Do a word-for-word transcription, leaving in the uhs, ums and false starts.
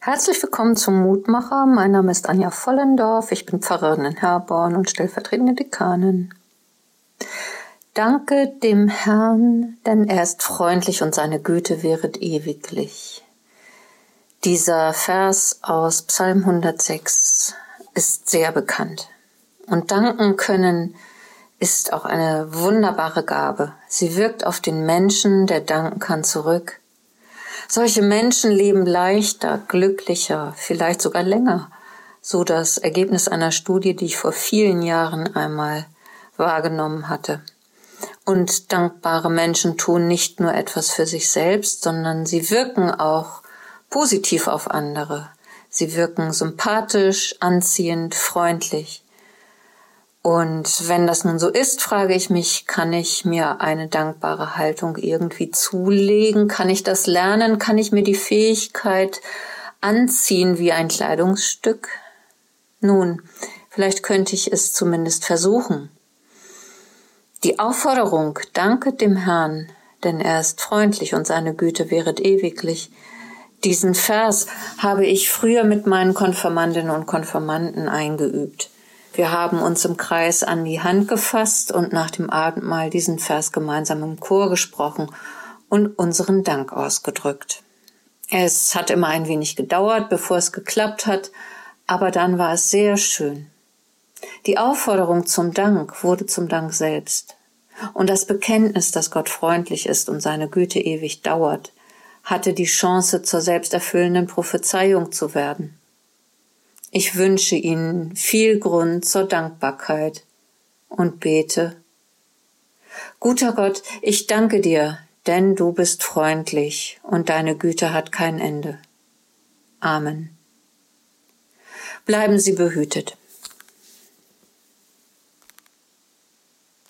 Herzlich willkommen zum Mutmacher. Mein Name ist Anja Vollendorf. Ich bin Pfarrerin in Herborn und stellvertretende Dekanin. Danke dem Herrn, denn er ist freundlich und seine Güte währet ewiglich. Dieser Vers aus Psalm hundertsechs ist sehr bekannt. Und danken können ist auch eine wunderbare Gabe. Sie wirkt auf den Menschen, der danken kann, zurück. Solche Menschen leben leichter, glücklicher, vielleicht sogar länger. So das Ergebnis einer Studie, die ich vor vielen Jahren einmal wahrgenommen hatte. Und dankbare Menschen tun nicht nur etwas für sich selbst, sondern sie wirken auch positiv auf andere. Sie wirken sympathisch, anziehend, freundlich. Und wenn das nun so ist, frage ich mich, kann ich mir eine dankbare Haltung irgendwie zulegen? Kann ich das lernen? Kann ich mir die Fähigkeit anziehen wie ein Kleidungsstück? Nun, vielleicht könnte ich es zumindest versuchen. Die Aufforderung, danket dem Herrn, denn er ist freundlich und seine Güte währet ewiglich. Diesen Vers habe ich früher mit meinen Konfirmandinnen und Konfirmanden eingeübt. Wir haben uns im Kreis an die Hand gefasst und nach dem Abendmahl diesen Vers gemeinsam im Chor gesprochen und unseren Dank ausgedrückt. Es hat immer ein wenig gedauert, bevor es geklappt hat, aber dann war es sehr schön. Die Aufforderung zum Dank wurde zum Dank selbst. Und das Bekenntnis, dass Gott freundlich ist und seine Güte ewig dauert, hatte die Chance, zur selbsterfüllenden Prophezeiung zu werden. Ich wünsche Ihnen viel Grund zur Dankbarkeit und bete. Guter Gott, ich danke dir, denn du bist freundlich und deine Güte hat kein Ende. Amen. Bleiben Sie behütet.